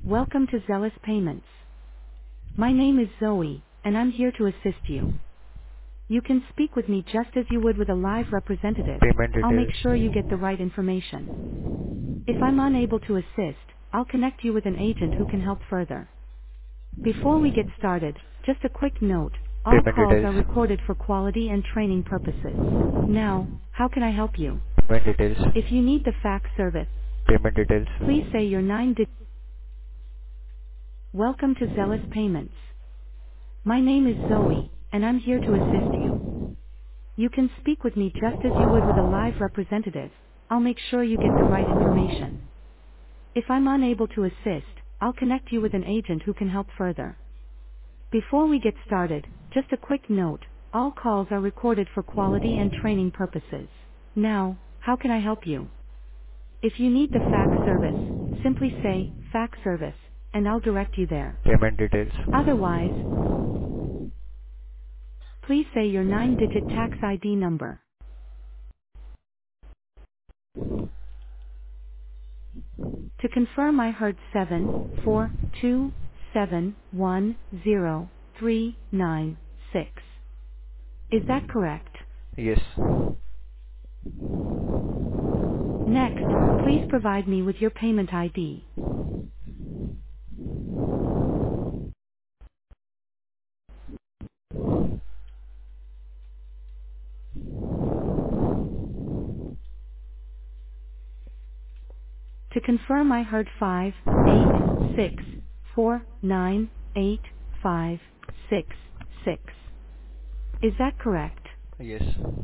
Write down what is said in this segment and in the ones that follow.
Welcome to Zealous Payments. My name is Zoe, and I'm here to assist you. You can speak with me just as you would with a live representative. Payment I'll make details. sure you get the right information. If I'm unable to assist, I'll connect you with an agent who can help further. Before we get started, just a quick note, all Payment calls details. are recorded for quality and training purposes. Now, how can I help you? Payment details. If you need the fax service, Payment details. please say your 9-digit. Welcome to Zealous Payments. My name is Zoe, and I'm here to assist you. You can speak with me just as you would with a live representative. I'll make sure you get the right information. If I'm unable to assist, I'll connect you with an agent who can help further. Before we get started, just a quick note, all calls are recorded for quality and training purposes. Now, how can I help you? If you need the fax service, simply say, fax service, and I'll direct you there. Payment details. Otherwise, please say your 9-digit tax ID number. To confirm, I heard 742710396. Is that correct? Yes. Next, please provide me with your payment ID. To confirm, I heard 586498566. Is that correct? Yes.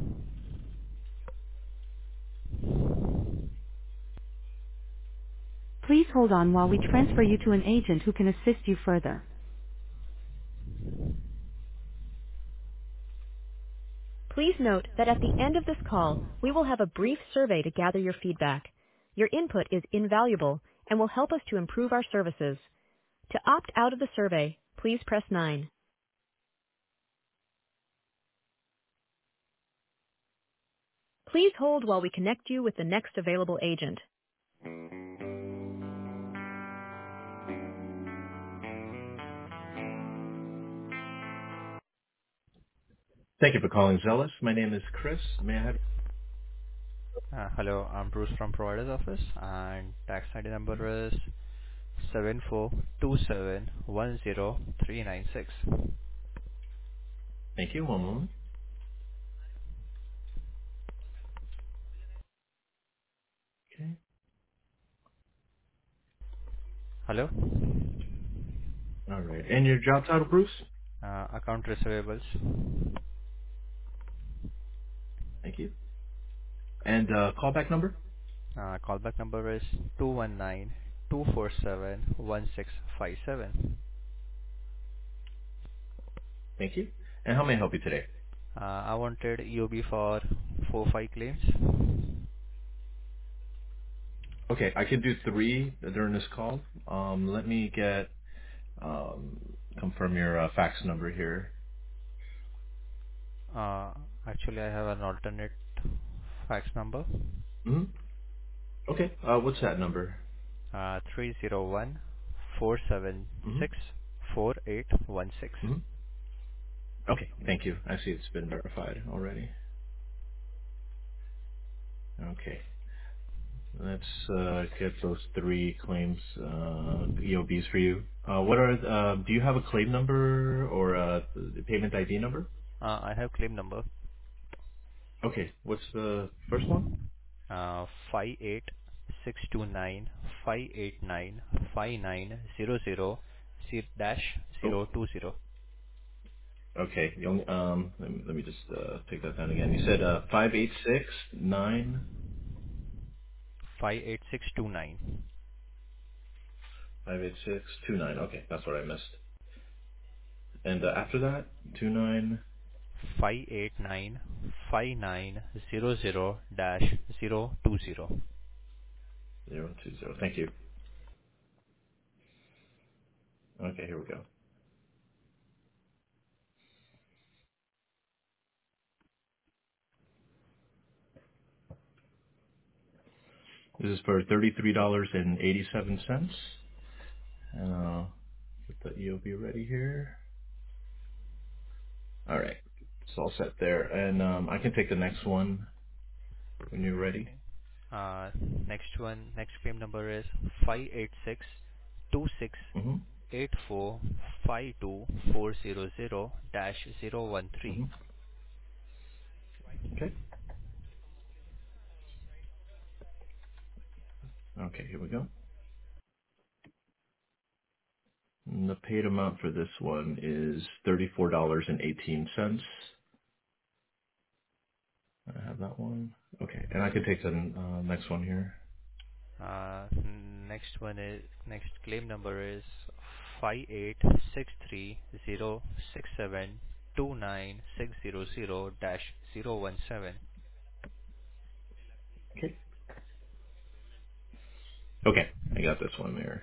Please hold on while we transfer you to an agent who can assist you further. Please note that at the end of this call, we will have a brief survey to gather your feedback. Your input is invaluable and will help us to improve our services. To opt out of the survey, please press 9. Please hold while we connect you with the next available agent. Thank you for calling Zealous. My name is Chris. May I have... Hello, I'm Bruce from Provider's Office, and tax ID number is 742710396. Thank you. One moment. Okay. Hello? All right. And your job title, Bruce? Account receivables. Thank you. And callback number? Callback number is 219-247-1657. Thank you. And how may I help you today? I wanted EOB for 4-5 claims. Okay, I can do 3 during this call. Let me get confirm your fax number here. Uh, Actually, I have an alternate fax number. Hmm. Okay. What's that number? 301 Hmm. Hmm. Okay. Thank you. I see it's been verified already. Okay. Let's get those 3 claims EOBs for you. What are? Do you have a claim number or the payment ID number? I have claim number Okay. What's the first one? 58629 dash Oh. 020. Okay. Let me just take that down again. You said 586-9. 58629 58629. Okay, that's what I missed. And after that, 29. 589 5900 dash 020. 020. Thank you. Okay, here we go. This is for $33.87. And get the EOB ready here. All right. It's all set there. And I can take the next one when you're ready. Okay. Next claim number is 586 26 Mm-hmm. 84 52400-013. Mm-hmm. Okay. Okay, here we go. And the paid amount for this one is $34.18. I have that one. Okay, and I can take the next one here. Uh, next claim number is 5863067296000-017. Okay. Okay, I got this one there.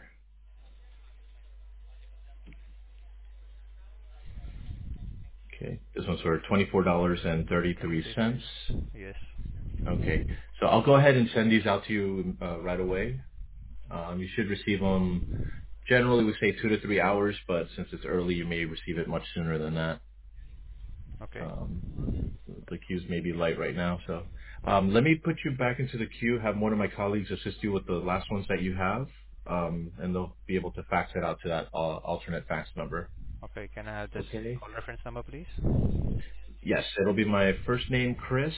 Okay, this one's for $24.33. 33. Yes. Okay, so I'll go ahead and send these out to you right away. You should receive them. Generally, we say 2 to 3 hours, but since it's early, you may receive it much sooner than that. Okay. Um, the queues may be light right now, so let me put you back into the queue. Have one of my colleagues assist you with the last ones that you have, and they'll be able to fax it out to that alternate fax number. Okay. Can I have this Okay. call reference number, please? Yes, it'll be my first name, Chris,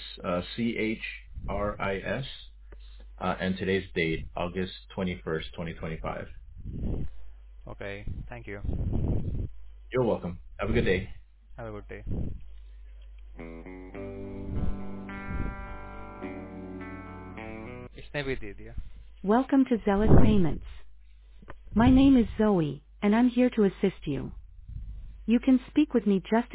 Chris, and today's date, August 21st, 2025. Okay. Thank you. You're welcome. Have a good day. Have a good day. इसने भी दे दिया. Welcome to Zealous Payments. My name is Zoe, and I'm here to assist you. You can speak with me just